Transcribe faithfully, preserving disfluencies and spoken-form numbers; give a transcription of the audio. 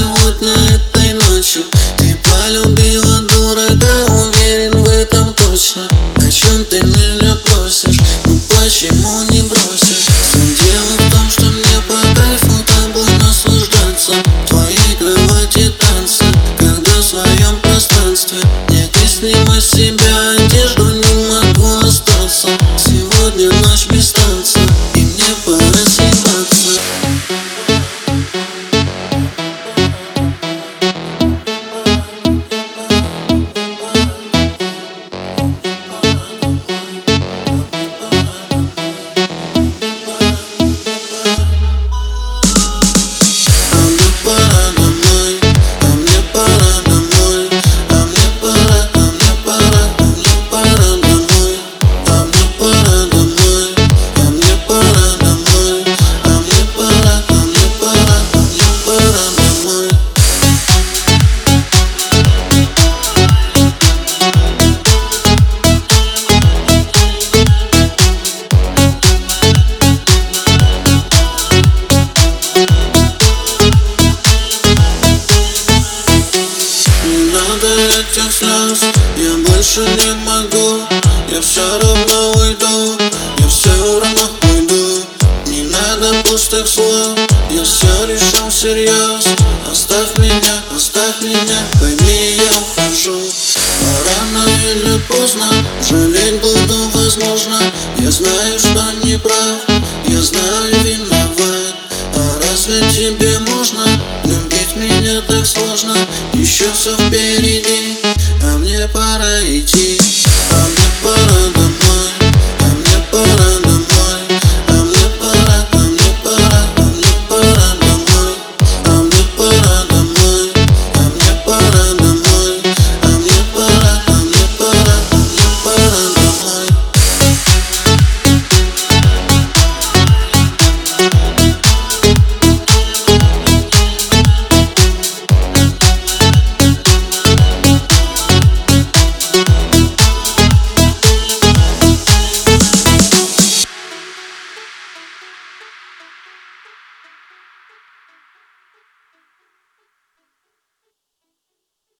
сегодня этой ночью. Ты полюбила дурака, уверен в этом точно. О чем ты меня просишь, ну почему не бросишь? Суть дело в том, что мне по кайфу тобой наслаждаться. В твоей кровати танцы, когда в своем пространстве. Нет, ты снимай с себя одежду, не могу остаться. Сегодня ночь без танца, и мне пора съебаться. Этих слез я больше не могу. Я все равно уйду, я все равно уйду. Не надо пустых слов, я все решил всерьез. Оставь меня, оставь меня, пойми, я ухожу. Но рано или поздно жалеть буду, возможно. Я знаю, что не прав, я знаю, виноват. А разве тебе можно любить меня так сложно? Еще все впереди, а мне пора идти.